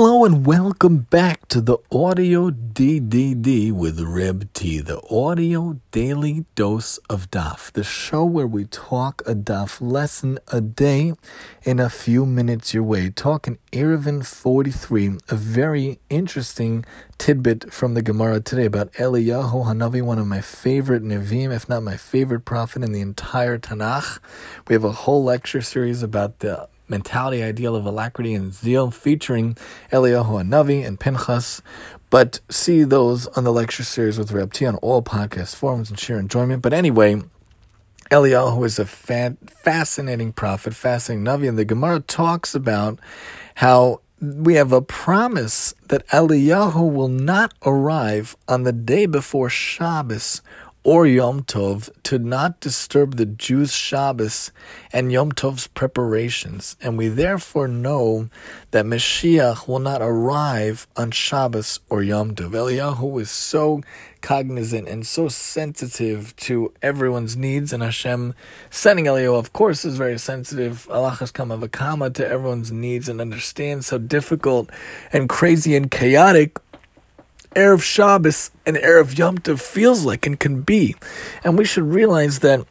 Hello and welcome back to the Audio DDD with Reb T, the Audio Daily Dose of Daf, the show where we talk a Daf lesson a day in a few minutes your way. Talking Eruvin 43, a very interesting tidbit from the Gemara today about Eliyahu Hanavi, one of my favorite Nevi'im, if not my favorite prophet in the entire Tanakh. We have a whole lecture series about the mentality, ideal of alacrity and zeal, featuring Eliyahu Hanavi and Pinchas. But see those on the lecture series with Reb T on all podcast forums and share enjoyment. But anyway, Eliyahu is a fascinating prophet, fascinating Navi, and the Gemara talks about how we have a promise that Eliyahu will not arrive on the day before Shabbos or Yom Tov to not disturb the Jews' Shabbos and Yom Tov's preparations. And we therefore know that Mashiach will not arrive on Shabbos or Yom Tov. Eliyahu is so cognizant and so sensitive to everyone's needs, and Hashem sending Eliyahu, of course, is very sensitive, Alachas Kama V'Kama, to everyone's needs, and understands how difficult and crazy and chaotic Erev Shabbos and Erev Yom Tov feels like and can be. And we should realize that,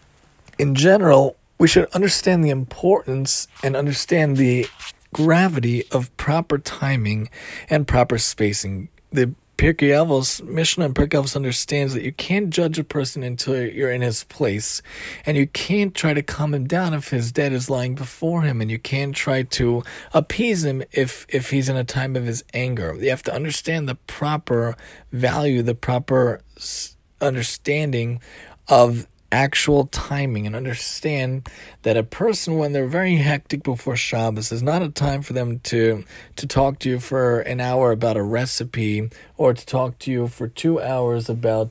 in general, we should understand the importance and understand the gravity of proper timing and proper spacing. The Pirkei Avos, Mishnah and Pirkei Avos understands that you can't judge a person until you're in his place, and you can't try to calm him down if his debt is lying before him, and you can't try to appease him if he's in a time of his anger. You have to understand the proper value, the proper understanding of actual timing, and understand that a person, when they're very hectic before Shabbos, is not a time for them to talk to you for an hour about a recipe, or to talk to you for 2 hours about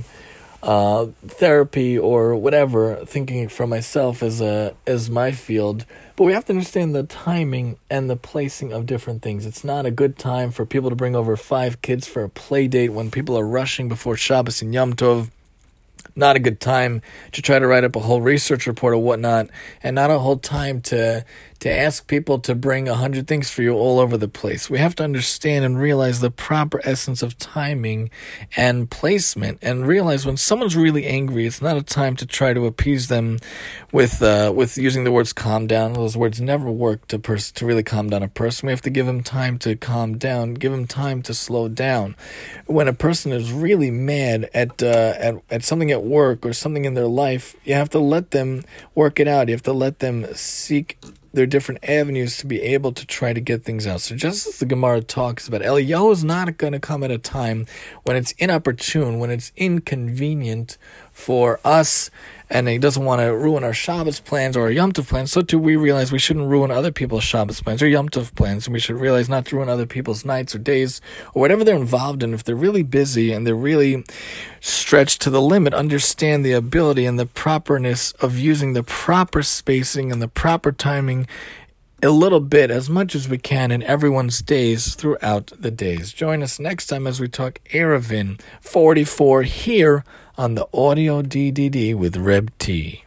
therapy or whatever, thinking for myself as my field. But we have to understand the timing and the placing of different things. It's not a good time for people to bring over 5 kids for a play date when people are rushing before Shabbos and Yom Tov. Not a good time to try to write up a whole research report or whatnot, and not a whole time to ask people to bring 100 things for you all over the place. We have to understand and realize the proper essence of timing and placement, and realize when someone's really angry, it's not a time to try to appease them with using the words calm down. Those words never work to really calm down a person. We have to give them time to calm down, give them time to slow down. When a person is really mad at something at work or something in their life, you have to let them work it out. You have to let them seek their different avenues to be able to try to get things out. So just as the Gemara talks about, Eliyahu is not going to come at a time when it's inopportune, when it's inconvenient for us, and he doesn't want to ruin our Shabbos plans or our Yom Tov plans. So too we realize we shouldn't ruin other people's Shabbos plans or Yom Tov plans, and we should realize not to ruin other people's nights or days or whatever they're involved in. If they're really busy and they're really stretched to the limit, understand the ability and the properness of using the proper spacing and the proper timing a little bit, as much as we can, in everyone's days throughout the days. Join us next time as we talk Eruvin 44 here on the Audio DDD with Reb T.